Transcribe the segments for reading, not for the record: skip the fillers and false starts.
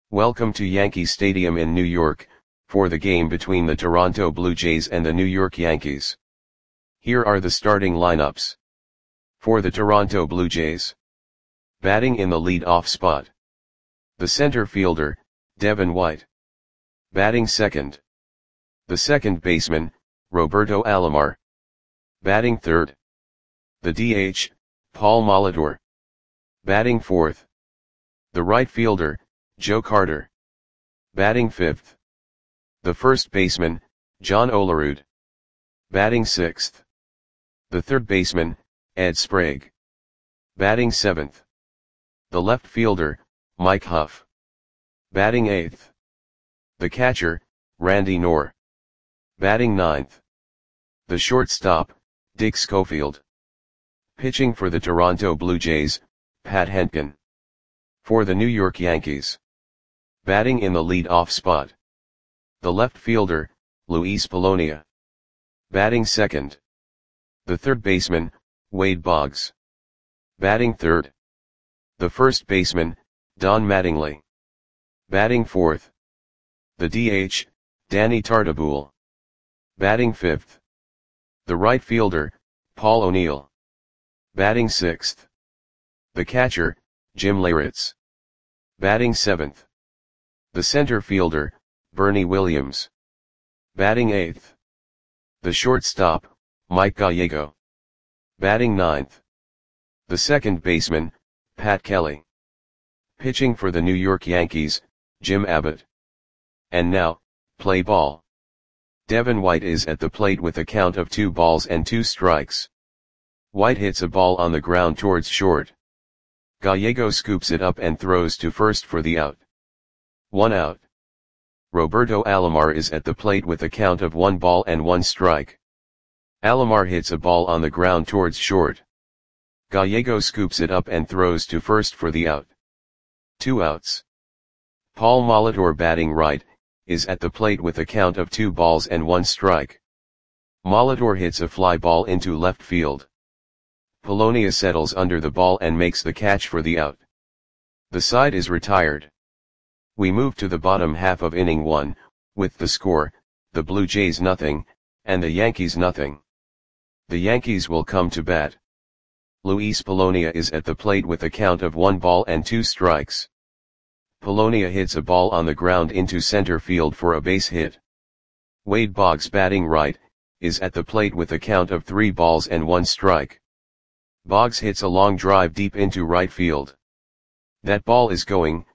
Welcome to Yankee Stadium in New York, for the game between the Toronto Blue Jays and the New York Yankees. Here are the starting lineups. For the Toronto Blue Jays. Batting in the lead-off spot. The center fielder, Devin White. Batting second. The second baseman, Roberto Alomar. Batting third. The DH, Paul Molitor. Batting fourth. The right fielder, Joe Carter. Batting fifth. The first baseman, John Olerud. Batting sixth. The third baseman, Ed Sprague. Batting seventh. The left fielder, Mike Huff. Batting eighth. The catcher, Randy Knorr. Batting ninth. The shortstop, Dick Schofield. Pitching for the Toronto Blue Jays, Pat Hentgen. For the New York Yankees. Batting in the lead-off spot. The left fielder, Luis Polonia. Batting second. The third baseman, Wade Boggs. Batting third. The first baseman, Don Mattingly. Batting fourth. The DH, Danny Tartabull. Batting fifth. The right fielder, Paul O'Neill. Batting sixth. The catcher, Jim Leyritz. Batting seventh. The center fielder, Bernie Williams. Batting eighth. The shortstop, Mike Gallego. Batting ninth. The second baseman, Pat Kelly. Pitching for the New York Yankees, Jim Abbott. And now, play ball. Devin White is at the plate with a count of 2 balls and 2 strikes. White hits a ball on the ground towards short. Gallego scoops it up and throws to first for the out. 1 out. Roberto Alomar is at the plate with a count of 1 ball and 1 strike. Alomar hits a ball on the ground towards short. Gallego scoops it up and throws to first for the out. 2 outs. Paul Molitor, batting right, is at the plate with a count of 2 balls and 1 strike. Molitor hits a fly ball into left field. Polonia settles under the ball and makes the catch for the out. The side is retired. We move to the bottom half of inning 1, with the score, the Blue Jays nothing, and the Yankees nothing. The Yankees will come to bat. Luis Polonia is at the plate with a count of 1 ball and 2 strikes. Polonia hits a ball on the ground into center field for a base hit. Wade Boggs, batting right, is at the plate with a count of 3 balls and 1 strike. Boggs hits a long drive deep into right field. That ball is gone.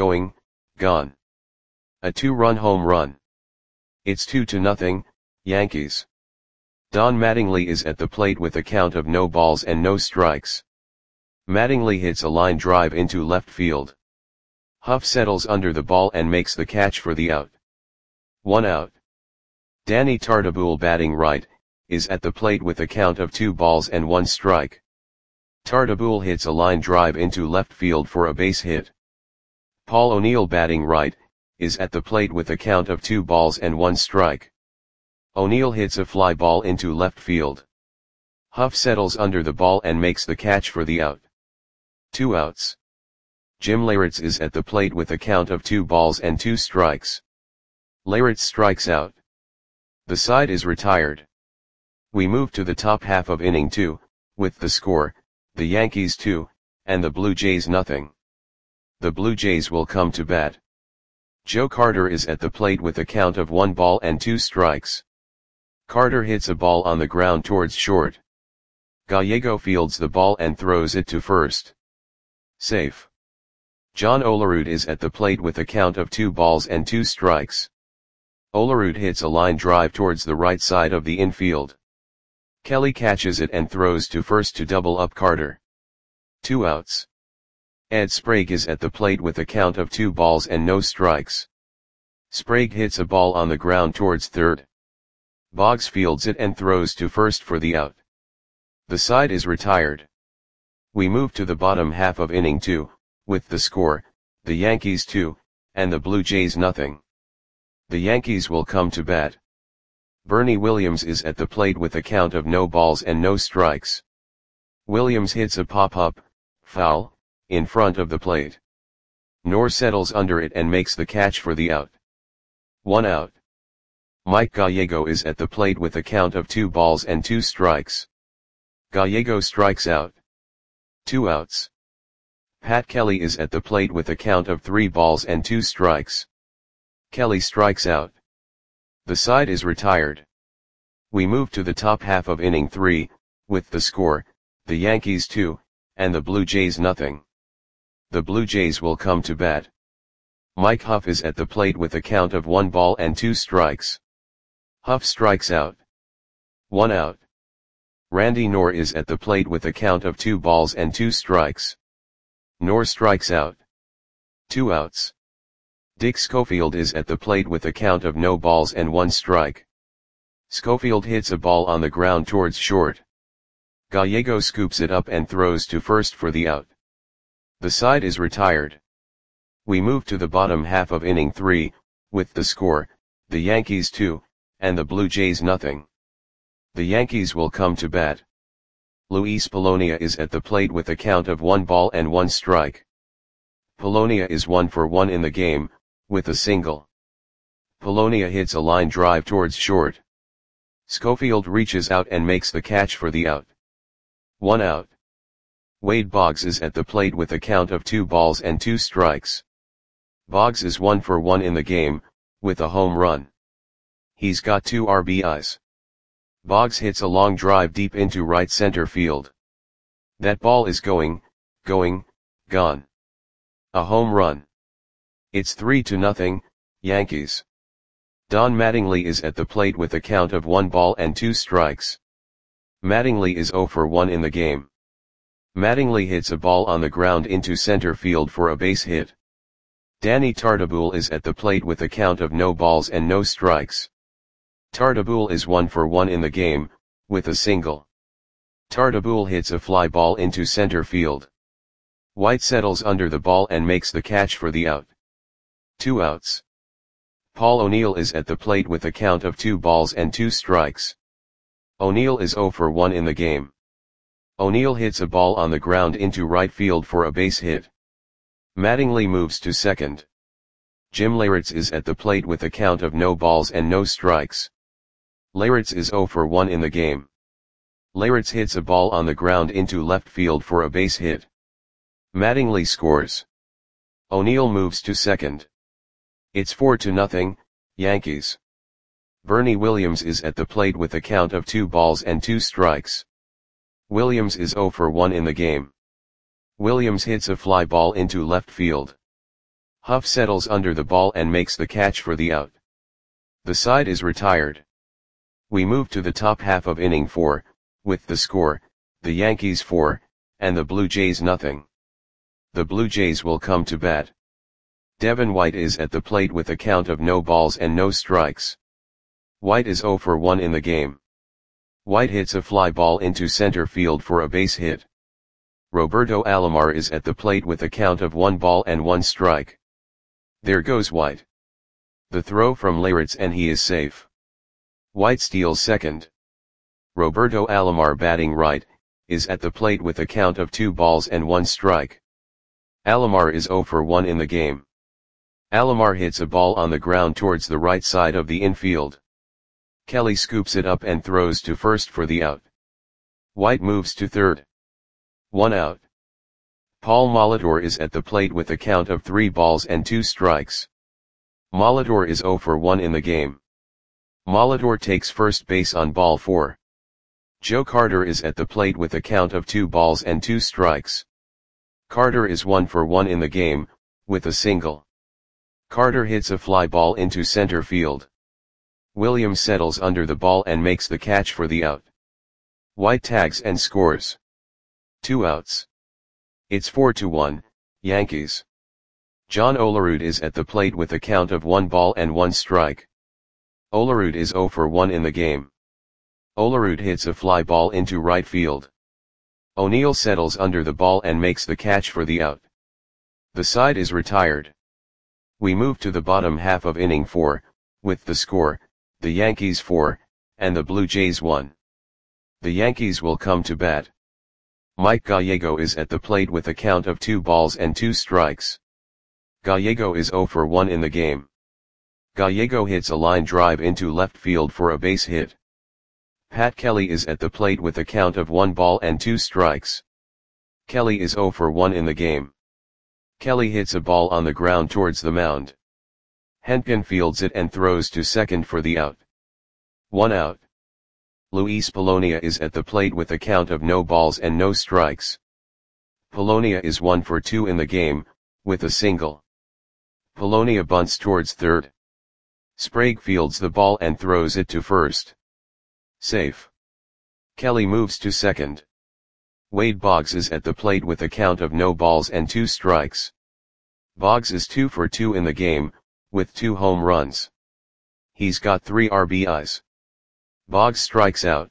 A 2-run home run. It's 2-0, Yankees. Don Mattingly is at the plate with a count of no balls and no strikes. Mattingly hits a line drive into left field. Huff settles under the ball and makes the catch for the out. 1 out. Danny Tartabull, batting right, is at the plate with a count of 2 balls and 1 strike. Tartabull hits a line drive into left field for a base hit. Paul O'Neill, batting right, is at the plate with a count of 2 balls and 1 strike. O'Neill hits a fly ball into left field. Huff settles under the ball and makes the catch for the out. 2 outs. Jim Leyritz is at the plate with a count of 2 balls and 2 strikes. Leyritz strikes out. The side is retired. We move to the top half of inning 2, with the score, the Yankees 2, and the Blue Jays nothing. The Blue Jays will come to bat. Joe Carter is at the plate with a count of 1 ball and 2 strikes. Carter hits a ball on the ground towards short. Gallego fields the ball and throws it to first. Safe. John Olerud is at the plate with a count of 2 balls and 2 strikes. Olerud hits a line drive towards the right side of the infield. Kelly catches it and throws to first to double up Carter. 2 outs. Ed Sprague is at the plate with a count of 2 balls and no strikes. Sprague hits a ball on the ground towards third. Boggs fields it and throws to first for the out. The side is retired. We move to the bottom half of inning 2, with the score, the Yankees 2, and the Blue Jays nothing. The Yankees will come to bat. Bernie Williams is at the plate with a count of no balls and no strikes. Williams hits a pop-up, foul, in front of the plate. Noor settles under it and makes the catch for the out. 1 out. Mike Gallego is at the plate with a count of 2 balls and 2 strikes. Gallego strikes out. 2 outs. Pat Kelly is at the plate with a count of 3 balls and 2 strikes. Kelly strikes out. The side is retired. We move to the top half of inning 3, with the score, the Yankees 2, and the Blue Jays nothing. The Blue Jays will come to bat. Mike Huff is at the plate with a count of 1 ball and 2 strikes. Huff strikes out. 1 out. Randy Noor is at the plate with a count of 2 balls and 2 strikes. Noor strikes out. 2 outs. Dick Schofield is at the plate with a count of no balls and 1 strike. Schofield hits a ball on the ground towards short. Gallego scoops it up and throws to first for the out. The side is retired. We move to the bottom half of inning 3, with the score, the Yankees 2, and the Blue Jays nothing. The Yankees will come to bat. Luis Polonia is at the plate with a count of 1 ball and 1 strike. Polonia is 1 for 1 in the game, with a single. Polonia hits a line drive towards short. Schofield reaches out and makes the catch for the out. 1 out. Wade Boggs is at the plate with a count of 2 balls and 2 strikes. Boggs is 1 for 1 in the game, with a home run. He's got 2 RBIs. Boggs hits a long drive deep into right center field. That ball is going, gone. A home run. It's 3-0, Yankees. Don Mattingly is at the plate with a count of 1 ball and 2 strikes. Mattingly is 0 for 1 in the game. Mattingly hits a ball on the ground into center field for a base hit. Danny Tartabull is at the plate with a count of no balls and no strikes. Tartabull is 1 for 1 in the game, with a single. Tartabull hits a fly ball into center field. White settles under the ball and makes the catch for the out. 2 outs. Paul O'Neill is at the plate with a count of 2 balls and 2 strikes. O'Neill is 0 for 1 in the game. O'Neill hits a ball on the ground into right field for a base hit. Mattingly moves to second. Jim Leyritz is at the plate with a count of no balls and no strikes. Leyritz is 0 for 1 in the game. Leyritz hits a ball on the ground into left field for a base hit. Mattingly scores. O'Neill moves to second. It's 4-0, Yankees. Bernie Williams is at the plate with a count of 2 balls and 2 strikes. Williams is 0 for 1 in the game. Williams hits a fly ball into left field. Huff settles under the ball and makes the catch for the out. The side is retired. We move to the top half of inning 4, with the score, the Yankees 4, and the Blue Jays nothing. The Blue Jays will come to bat. Devin White is at the plate with a count of no balls and no strikes. White is 0 for 1 in the game. White hits a fly ball into center field for a base hit. Roberto Alomar is at the plate with a count of 1 ball and 1 strike. There goes White. The throw from Leyritz and he is safe. White steals second. Roberto Alomar batting right, is at the plate with a count of 2 balls and 1 strike. Alomar is 0 for 1 in the game. Alomar hits a ball on the ground towards the right side of the infield. Kelly scoops it up and throws to first for the out. White moves to third. 1 out. Paul Molitor is at the plate with a count of 3 balls and 2 strikes. Molitor is 0 for 1 in the game. Molitor takes first base on ball 4. Joe Carter is at the plate with a count of 2 balls and 2 strikes. Carter is 1 for 1 in the game, with a single. Carter hits a fly ball into center field. Williams settles under the ball and makes the catch for the out. White tags and scores. 2 outs. It's 4-1, Yankees. John Olerud is at the plate with a count of 1 ball and 1 strike. Olerud is 0 for 1 in the game. Olerud hits a fly ball into right field. O'Neill settles under the ball and makes the catch for the out. The side is retired. We move to the bottom half of inning 4, with the score, the Yankees 4, and the Blue Jays 1. The Yankees will come to bat. Mike Gallego is at the plate with a count of 2 balls and 2 strikes. Gallego is 0 for 1 in the game. Gallego hits a line drive into left field for a base hit. Pat Kelly is at the plate with a count of 1 ball and 2 strikes. Kelly is 0 for 1 in the game. Kelly hits a ball on the ground towards the mound. Hentgen fields it and throws to second for the out. 1 out. Luis Polonia is at the plate with a count of no balls and no strikes. Polonia is 1 for 2 in the game, with a single. Polonia bunts towards third. Sprague fields the ball and throws it to first. Safe. Kelly moves to second. Wade Boggs is at the plate with a count of no balls and 2 strikes. Boggs is 2 for 2 in the game, with 2 home runs. He's got 3 RBIs. Boggs strikes out.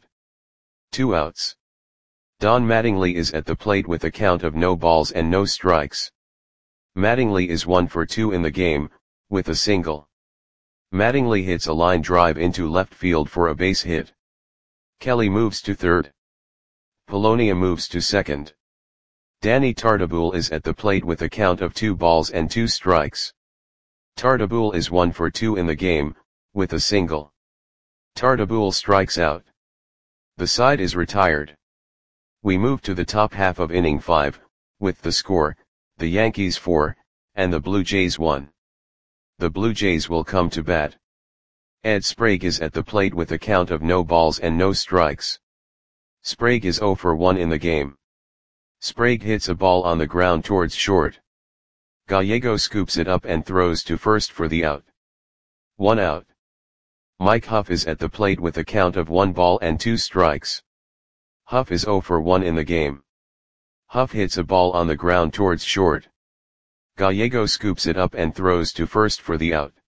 2 outs. Don Mattingly is at the plate with a count of no balls and no strikes. Mattingly is 1 for 2 in the game, with a single. Mattingly hits a line drive into left field for a base hit. Kelly moves to third. Polonia moves to second. Danny Tartabull is at the plate with a count of 2 balls and 2 strikes. Tartabull is 1 for 2 in the game, with a single. Tartabull strikes out. The side is retired. We move to the top half of inning 5, with the score, the Yankees 4, and the Blue Jays 1. The Blue Jays will come to bat. Ed Sprague is at the plate with a count of no balls and no strikes. Sprague is 0 for 1 in the game. Sprague hits a ball on the ground towards short. Gallego scoops it up and throws to first for the out. 1 out. Mike Huff is at the plate with a count of 1 ball and 2 strikes. Huff is 0 for 1 in the game. Huff hits a ball on the ground towards short. Gallego scoops it up and throws to first for the out.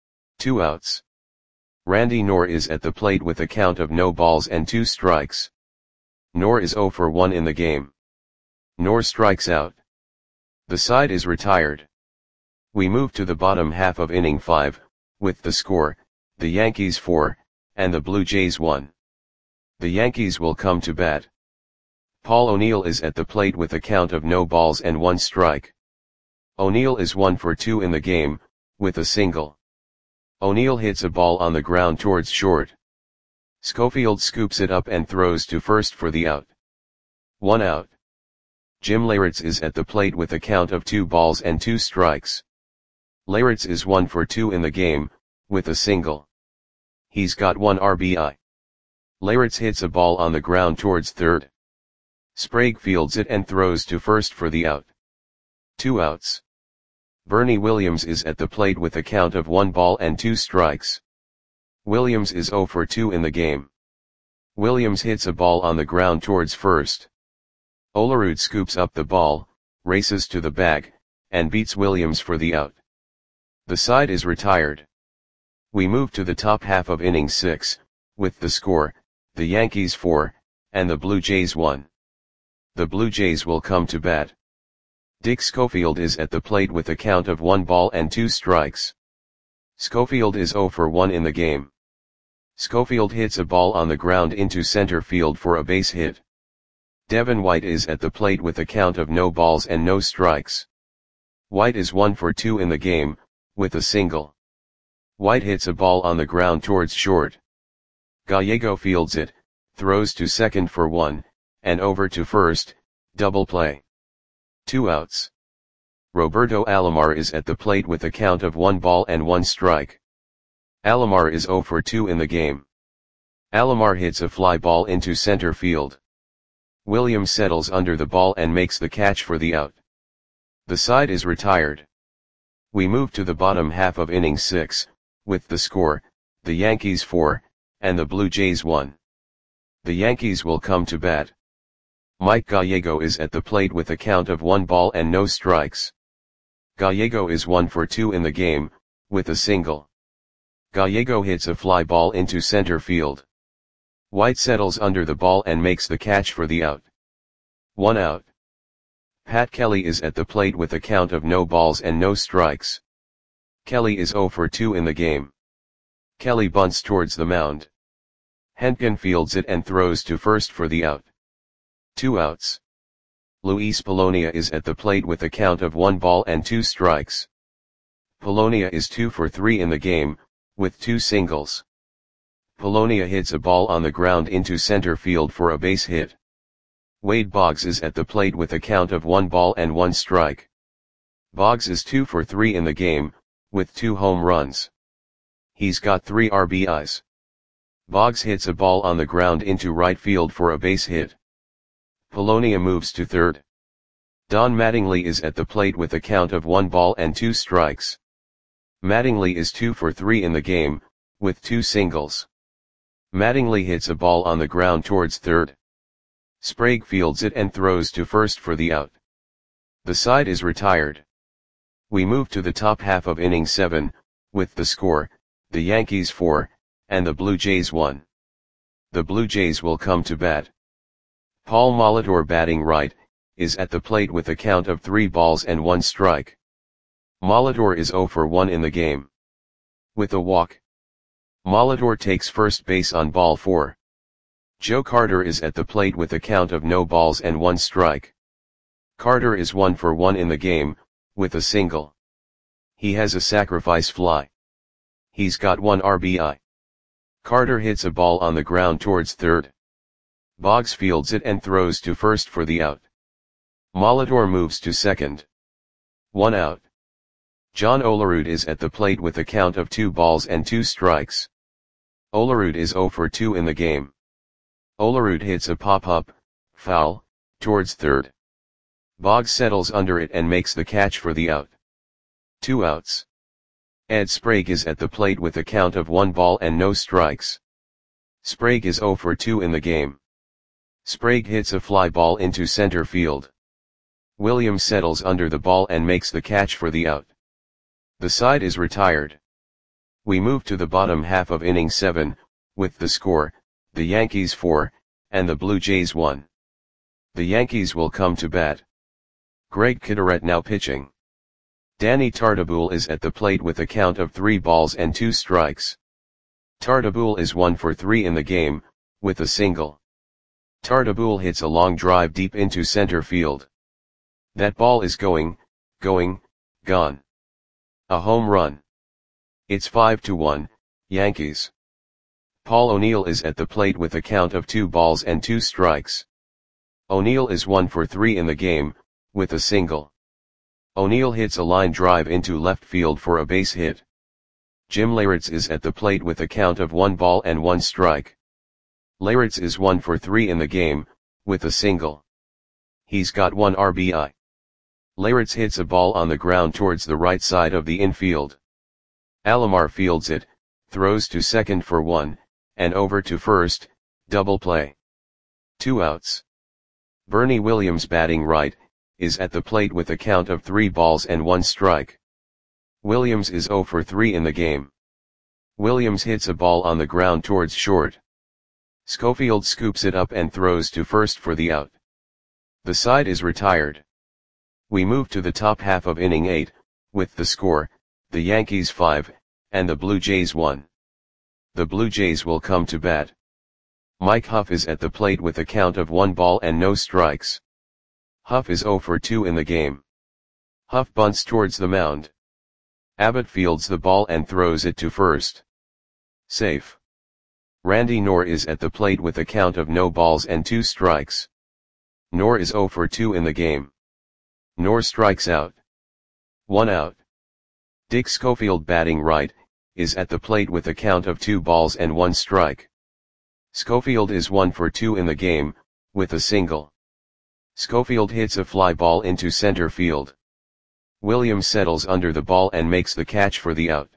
2 outs. Randy Knorr is at the plate with a count of no balls and 2 strikes. Knorr is 0 for 1 in the game. Knorr strikes out. The side is retired. We move to the bottom half of inning 5, with the score, the Yankees 4, and the Blue Jays 1. The Yankees will come to bat. Paul O'Neill is at the plate with a count of no balls and 1 strike. O'Neill is 1 for 2 in the game, with a single. O'Neill hits a ball on the ground towards short. Schofield scoops it up and throws to first for the out. 1 out. Jim Leyritz is at the plate with a count of 2 balls and 2 strikes. Leyritz is 1 for 2 in the game, with a single. He's got 1 RBI. Leyritz hits a ball on the ground towards third. Sprague fields it and throws to first for the out. 2 outs. Bernie Williams is at the plate with a count of 1 ball and 2 strikes. Williams is 0 for 2 in the game. Williams hits a ball on the ground towards first. Olerud scoops up the ball, races to the bag, and beats Williams for the out. The side is retired. We move to the top half of inning 6, with the score, the Yankees 4, and the Blue Jays 1. The Blue Jays will come to bat. Dick Schofield is at the plate with a count of 1 ball and 2 strikes. Schofield is 0 for 1 in the game. Schofield hits a ball on the ground into center field for a base hit. Devin White is at the plate with a count of no balls and no strikes. White is 1 for 2 in the game, with a single. White hits a ball on the ground towards short. Gallego fields it, throws to second for 1, and over to first, double play. 2 outs. Roberto Alomar is at the plate with a count of 1 ball and 1 strike. Alomar is 0 for 2 in the game. Alomar hits a fly ball into center field. Williams settles under the ball and makes the catch for the out. The side is retired. We move to the bottom half of inning 6, with the score, the Yankees 4, and the Blue Jays 1. The Yankees will come to bat. Mike Gallego is at the plate with a count of 1 ball and no strikes. Gallego is 1 for 2 in the game, with a single. Gallego hits a fly ball into center field. White settles under the ball and makes the catch for the out. 1 out. Pat Kelly is at the plate with a count of no balls and no strikes. Kelly is 0 for 2 in the game. Kelly bunts towards the mound. Hentgen fields it and throws to first for the out. 2 outs. Luis Polonia is at the plate with a count of 1 ball and 2 strikes. Polonia is 2 for 3 in the game, with 2 singles. Polonia hits a ball on the ground into center field for a base hit. Wade Boggs is at the plate with a count of 1 ball and 1 strike. Boggs is 2 for 3 in the game, with 2 home runs. He's got 3 RBIs. Boggs hits a ball on the ground into right field for a base hit. Polonia moves to third. Don Mattingly is at the plate with a count of 1 ball and 2 strikes. Mattingly is 2 for 3 in the game, with 2 singles. Mattingly hits a ball on the ground towards third. Sprague fields it and throws to first for the out. The side is retired. We move to the top half of inning 7, with the score, the Yankees 4, and the Blue Jays 1. The Blue Jays will come to bat. Paul Molitor, batting right, is at the plate with a count of 3 balls and 1 strike. Molitor is 0 for 1 in the game. With a walk, Molitor takes first base on ball 4. Joe Carter is at the plate with a count of no balls and 1 strike. Carter is 1 for 1 in the game, with a single. He has a sacrifice fly. He's got 1 RBI. Carter hits a ball on the ground towards third. Boggs fields it and throws to first for the out. Molitor moves to second. 1 out. John Olerud is at the plate with a count of 2 balls and 2 strikes. Olerud is 0 for 2 in the game. Olerud hits a pop-up, foul, towards third. Boggs settles under it and makes the catch for the out. 2 outs. Ed Sprague is at the plate with a count of 1 ball and no strikes. Sprague is 0 for 2 in the game. Sprague hits a fly ball into center field. Williams settles under the ball and makes the catch for the out. The side is retired. We move to the bottom half of inning 7, with the score, the Yankees 4, and the Blue Jays 1. The Yankees will come to bat. Greg Kideret now pitching. Danny Tartabull is at the plate with a count of 3 balls and 2 strikes. Tartabull is 1 for 3 in the game, with a single. Tartabull hits a long drive deep into center field. That ball is going, gone. A home run. It's 5-1, Yankees. Paul O'Neill is at the plate with a count of 2 balls and 2 strikes. O'Neill is 1 for 3 in the game, with a single. O'Neill hits a line drive into left field for a base hit. Jim Leyritz is at the plate with a count of 1 ball and 1 strike. Leyritz is 1 for 3 in the game, with a single. He's got 1 RBI. Leyritz hits a ball on the ground towards the right side of the infield. Alomar fields it, throws to second for 1, and over to first, double play. 2 outs. Bernie Williams, batting right, is at the plate with a count of 3 balls and 1 strike. Williams is 0 for 3 in the game. Williams hits a ball on the ground towards short. Schofield scoops it up and throws to first for the out. The side is retired. We move to the top half of inning 8, with the score, the Yankees 5, and the Blue Jays 1. The Blue Jays will come to bat. Mike Huff is at the plate with a count of 1 ball and no strikes. Huff is 0 for 2 in the game. Huff bunts towards the mound. Abbott fields the ball and throws it to first. Safe. Randy Knorr is at the plate with a count of no balls and 2 strikes. Knorr is 0 for 2 in the game. Knorr strikes out. 1 out. Dick Schofield, batting right, is at the plate with a count of 2 balls and 1 strike. Schofield is 1 for 2 in the game, with a single. Schofield hits a fly ball into center field. Williams settles under the ball and makes the catch for the out.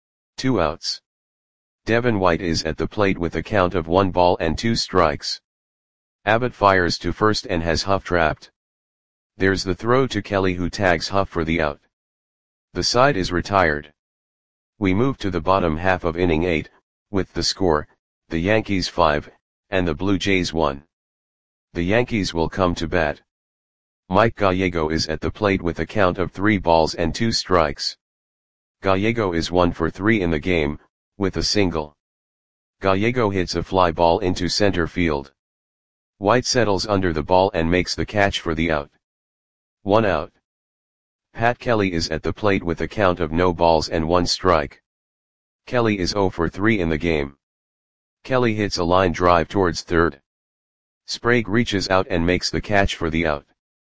2 outs. Devin White is at the plate with a count of 1 ball and 2 strikes. Abbott fires to first and has Huff trapped. There's the throw to Kelly, who tags Huff for the out. The side is retired. We move to the bottom half of inning 8, with the score, the Yankees 5, and the Blue Jays 1. The Yankees will come to bat. Mike Gallego is at the plate with a count of 3 balls and 2 strikes. Gallego is 1 for 3 in the game, with a single. Gallego hits a fly ball into center field. White settles under the ball and makes the catch for the out. 1 out. Pat Kelly is at the plate with a count of no balls and 1 strike. Kelly is 0 for 3 in the game. Kelly hits a line drive towards third. Sprague reaches out and makes the catch for the out.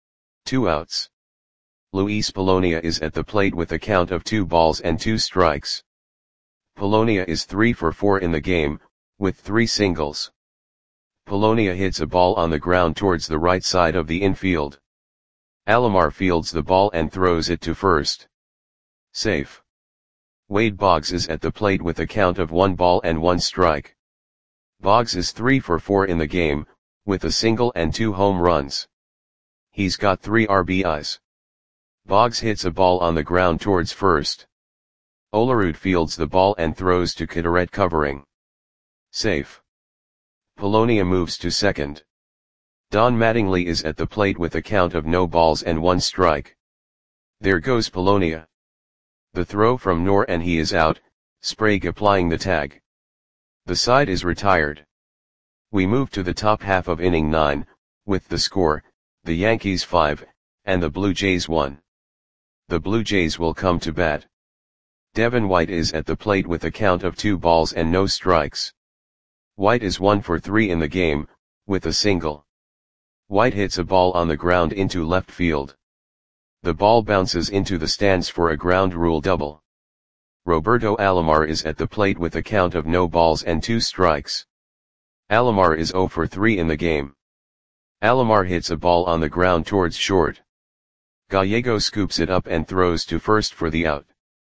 2 outs. Luis Polonia is at the plate with a count of 2 balls and 2 strikes. Polonia is 3 for 4 in the game, with 3 singles. Polonia hits a ball on the ground towards the right side of the infield. Alomar fields the ball and throws it to first. Safe. Wade Boggs is at the plate with a count of 1 ball and 1 strike. Boggs is 3 for 4 in the game, with a single and 2 home runs. He's got 3 RBIs. Boggs hits a ball on the ground towards first. Olerud fields the ball and throws to Kidaret covering. Safe. Polonia moves to second. Don Mattingly is at the plate with a count of no balls and 1 strike. There goes Polonia. The throw from Noor and he is out, Sprague applying the tag. The side is retired. We move to the top half of inning 9, with the score, the Yankees 5, and the Blue Jays 1. The Blue Jays will come to bat. Devin White is at the plate with a count of 2 balls and no strikes. White is 1 for 3 in the game, with a single. White hits a ball on the ground into left field. The ball bounces into the stands for a ground rule double. Roberto Alomar is at the plate with a count of no balls and 2 strikes. Alomar is 0 for 3 in the game. Alomar hits a ball on the ground towards short. Gallego scoops it up and throws to first for the out.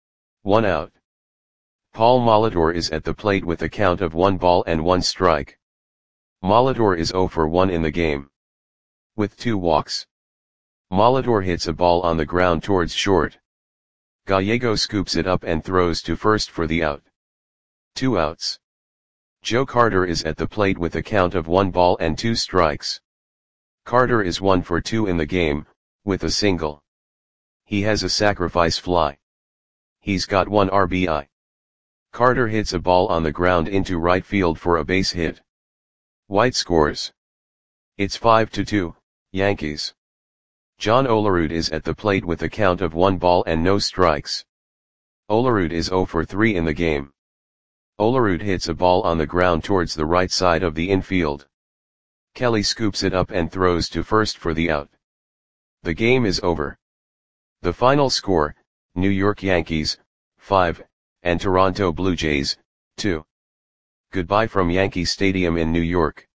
1 out. Paul Molitor is at the plate with a count of 1 ball and 1 strike. Molitor is 0 for 1 in the game. With 2 walks. Molitor hits a ball on the ground towards short. Gallego scoops it up and throws to first for the out. 2 outs. Joe Carter is at the plate with a count of 1 ball and 2 strikes. Carter is 1 for 2 in the game, with a single. He has a sacrifice fly. He's got 1 RBI. Carter hits a ball on the ground into right field for a base hit. White scores. It's 5-2, Yankees. John Olerud is at the plate with a count of 1 ball and no strikes. Olerud is 0 for 3 in the game. Olerud hits a ball on the ground towards the right side of the infield. Kelly scoops it up and throws to first for the out. The game is over. The final score, New York Yankees, 5, and Toronto Blue Jays, 2. Goodbye from Yankee Stadium in New York.